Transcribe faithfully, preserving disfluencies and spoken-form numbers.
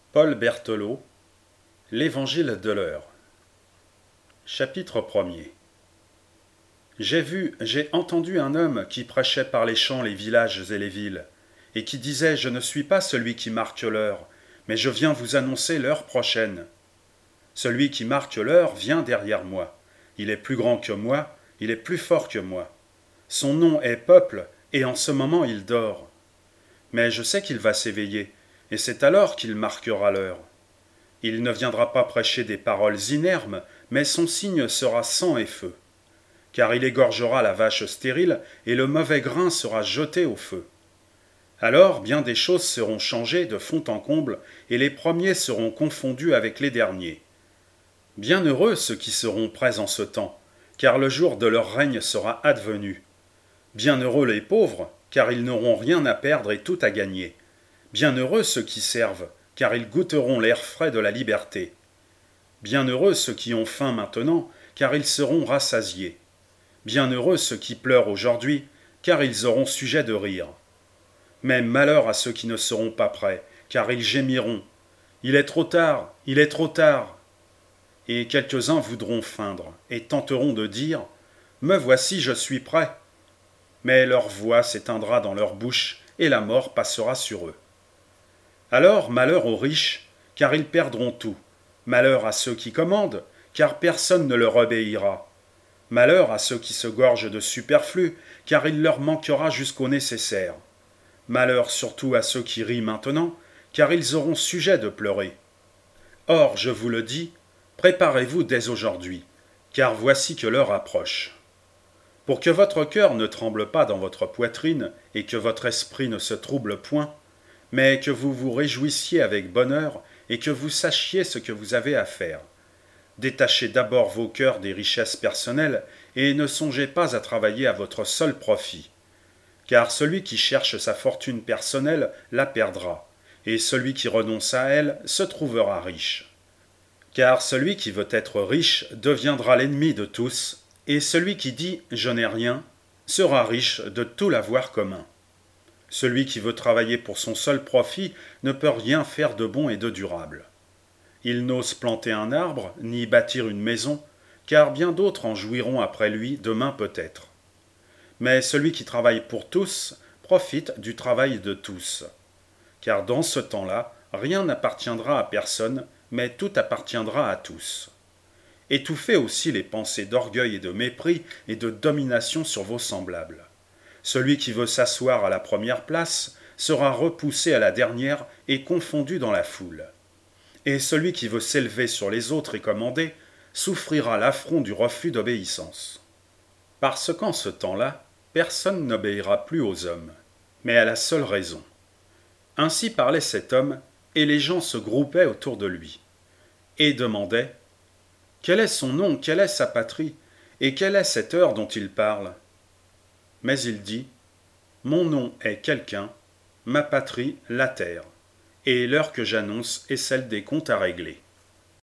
Paul Berthelot, L'Évangile de l'heure. Chapitre premier. J'ai vu, j'ai entendu un homme qui prêchait par les champs, les villages et les villes, et qui disait « Je ne suis pas celui qui marque l'heure, mais je viens vous annoncer l'heure prochaine. Celui qui marque l'heure vient derrière moi. Il est plus grand que moi, il est plus fort que moi. Son nom est Peuple, et en ce moment il dort. Mais je sais qu'il va s'éveiller, et c'est alors qu'il marquera l'heure. Il ne viendra pas prêcher des paroles inermes, mais son signe sera sang et feu. Car il égorgera la vache stérile, et le mauvais grain sera jeté au feu. Alors bien des choses seront changées de fond en comble, et les premiers seront confondus avec les derniers. Bienheureux ceux qui seront prêts en ce temps, car le jour de leur règne sera advenu. Bienheureux les pauvres, car ils n'auront rien à perdre et tout à gagner. Bienheureux ceux qui servent, car ils goûteront l'air frais de la liberté. Bienheureux ceux qui ont faim maintenant, car ils seront rassasiés. Bienheureux ceux qui pleurent aujourd'hui, car ils auront sujet de rire. Mais malheur à ceux qui ne seront pas prêts, car ils gémiront. Il est trop tard, il est trop tard. Et quelques-uns voudront feindre, et tenteront de dire « Me voici, je suis prêt ». Mais leur voix s'éteindra dans leur bouche, et la mort passera sur eux. Alors malheur aux riches, car ils perdront tout. Malheur à ceux qui commandent, car personne ne leur obéira. Malheur à ceux qui se gorgent de superflu, car il leur manquera jusqu'au nécessaire. Malheur surtout à ceux qui rient maintenant, car ils auront sujet de pleurer. Or, je vous le dis, préparez-vous dès aujourd'hui, car voici que l'heure approche. Pour que votre cœur ne tremble pas dans votre poitrine, et que votre esprit ne se trouble point, mais que vous vous réjouissiez avec bonheur et que vous sachiez ce que vous avez à faire. Détachez d'abord vos cœurs des richesses personnelles et ne songez pas à travailler à votre seul profit. Car celui qui cherche sa fortune personnelle la perdra, et celui qui renonce à elle se trouvera riche. Car celui qui veut être riche deviendra l'ennemi de tous, et celui qui dit « je n'ai rien » sera riche de tout l'avoir commun. Celui qui veut travailler pour son seul profit ne peut rien faire de bon et de durable. Il n'ose planter un arbre, ni bâtir une maison, car bien d'autres en jouiront après lui demain peut-être. Mais celui qui travaille pour tous profite du travail de tous. Car dans ce temps-là, rien n'appartiendra à personne, mais tout appartiendra à tous. Étouffez aussi les pensées d'orgueil et de mépris et de domination sur vos semblables. Celui qui veut s'asseoir à la première place sera repoussé à la dernière et confondu dans la foule. Et celui qui veut s'élever sur les autres et commander souffrira l'affront du refus d'obéissance. Parce qu'en ce temps-là, personne n'obéira plus aux hommes, mais à la seule raison. Ainsi parlait cet homme, et les gens se groupaient autour de lui, et demandaient « Quel est son nom, quelle est sa patrie, et quelle est cette heure dont il parle ?» Mais il dit « Mon nom est quelqu'un, ma patrie la terre, et l'heure que j'annonce est celle des comptes à régler. »